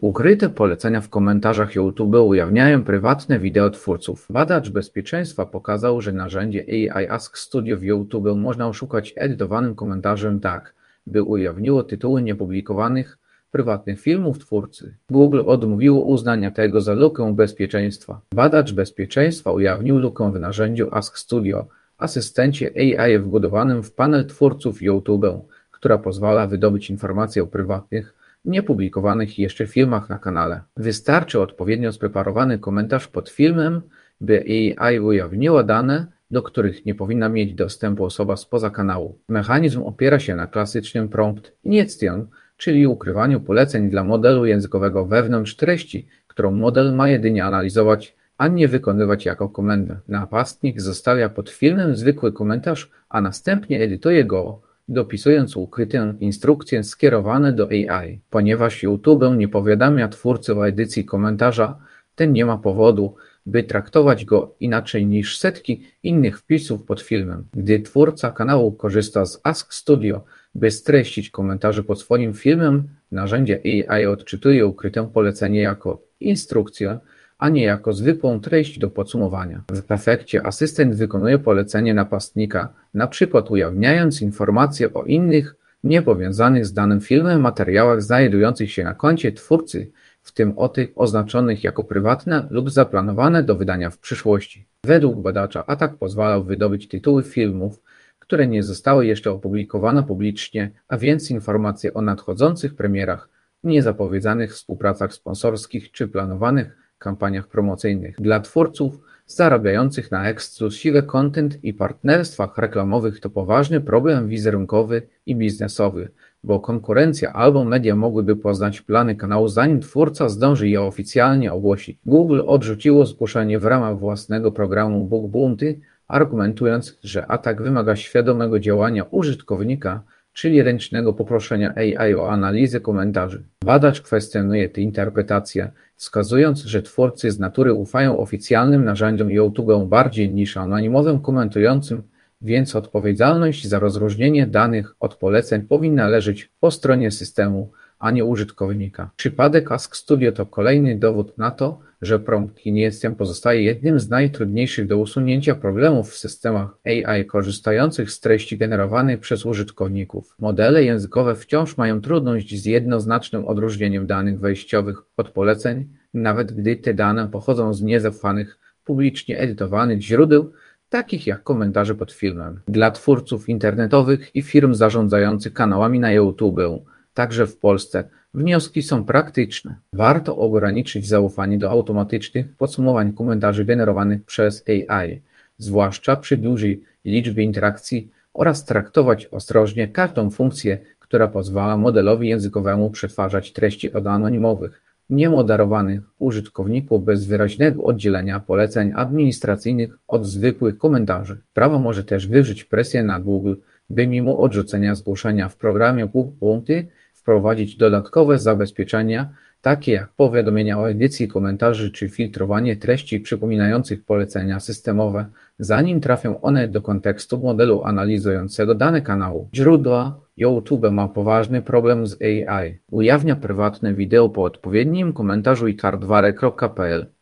Ukryte polecenia w komentarzach YouTube ujawniają prywatne wideo twórców. Badacz bezpieczeństwa pokazał, że narzędzie AI Ask Studio w YouTube można oszukać edytowanym komentarzem tak, by ujawniło tytuły niepublikowanych prywatnych filmów twórcy. Google odmówiło uznania tego za lukę bezpieczeństwa. Badacz bezpieczeństwa ujawnił lukę w narzędziu Ask Studio, asystencie AI wbudowanym w panel twórców YouTube, która pozwala wydobyć informacje o prywatnych, niepublikowanych jeszcze filmach na kanale. Wystarczy odpowiednio spreparowany komentarz pod filmem, by AI ujawniła dane, do których nie powinna mieć dostępu osoba spoza kanału. Mechanizm opiera się na klasycznym prompt injection, czyli ukrywaniu poleceń dla modelu językowego wewnątrz treści, którą model ma jedynie analizować, a nie wykonywać jako komendę. Napastnik zostawia pod filmem zwykły komentarz, a następnie edytuje go, dopisując ukryte instrukcje skierowane do AI. Ponieważ YouTube nie powiadamia twórcy o edycji komentarza, ten nie ma powodu, by traktować go inaczej niż setki innych wpisów pod filmem. Gdy twórca kanału korzysta z Ask Studio, by streścić komentarze pod swoim filmem, narzędzie AI odczytuje ukryte polecenie jako instrukcję, a nie jako zwykłą treść do podsumowania. W efekcie asystent wykonuje polecenie napastnika, na przykład ujawniając informacje o innych, niepowiązanych z danym filmem materiałach znajdujących się na koncie twórcy, w tym o tych oznaczonych jako prywatne lub zaplanowane do wydania w przyszłości. Według badacza atak pozwalał wydobyć tytuły filmów, które nie zostały jeszcze opublikowane publicznie, a więc informacje o nadchodzących premierach, niezapowiedzianych współpracach sponsorskich czy planowanych kampaniach promocyjnych. Dla twórców zarabiających na ekskluzywy content i partnerstwach reklamowych to poważny problem wizerunkowy i biznesowy, bo konkurencja albo media mogłyby poznać plany kanału, zanim twórca zdąży je oficjalnie ogłosić. Google odrzuciło zgłoszenie w ramach własnego programu Bug Bounty, argumentując, że atak wymaga świadomego działania użytkownika, czyli ręcznego poproszenia AI o analizę komentarzy. Badacz kwestionuje tę interpretację, wskazując, że twórcy z natury ufają oficjalnym narzędziom YouTube bardziej niż anonimowym komentującym, więc odpowiedzialność za rozróżnienie danych od poleceń powinna leżeć po stronie systemu, a nie użytkownika. Przypadek Ask Studio to kolejny dowód na to, że prompt injection pozostaje jednym z najtrudniejszych do usunięcia problemów w systemach AI korzystających z treści generowanych przez użytkowników. Modele językowe wciąż mają trudność z jednoznacznym odróżnieniem danych wejściowych od poleceń, nawet gdy te dane pochodzą z niezaufanych, publicznie edytowanych źródeł, takich jak komentarze pod filmem. Dla twórców internetowych i firm zarządzających kanałami na YouTube, także w Polsce, wnioski są praktyczne. Warto ograniczyć zaufanie do automatycznych podsumowań komentarzy generowanych przez AI, zwłaszcza przy dużej liczbie interakcji, oraz traktować ostrożnie każdą funkcję, która pozwala modelowi językowemu przetwarzać treści od anonimowych, niemoderowanych użytkowników bez wyraźnego oddzielenia poleceń administracyjnych od zwykłych komentarzy. Prawo może też wywrzeć presję na Google, by mimo odrzucenia zgłoszenia w programie Bug Bounty wprowadzić dodatkowe zabezpieczenia, takie jak powiadomienia o edycji komentarzy czy filtrowanie treści przypominających polecenia systemowe, zanim trafią one do kontekstu modelu analizującego dane kanału. Źródła: YouTube ma poważny problem z AI. Ujawnia prywatne wideo po odpowiednim komentarzu i hardware.pl.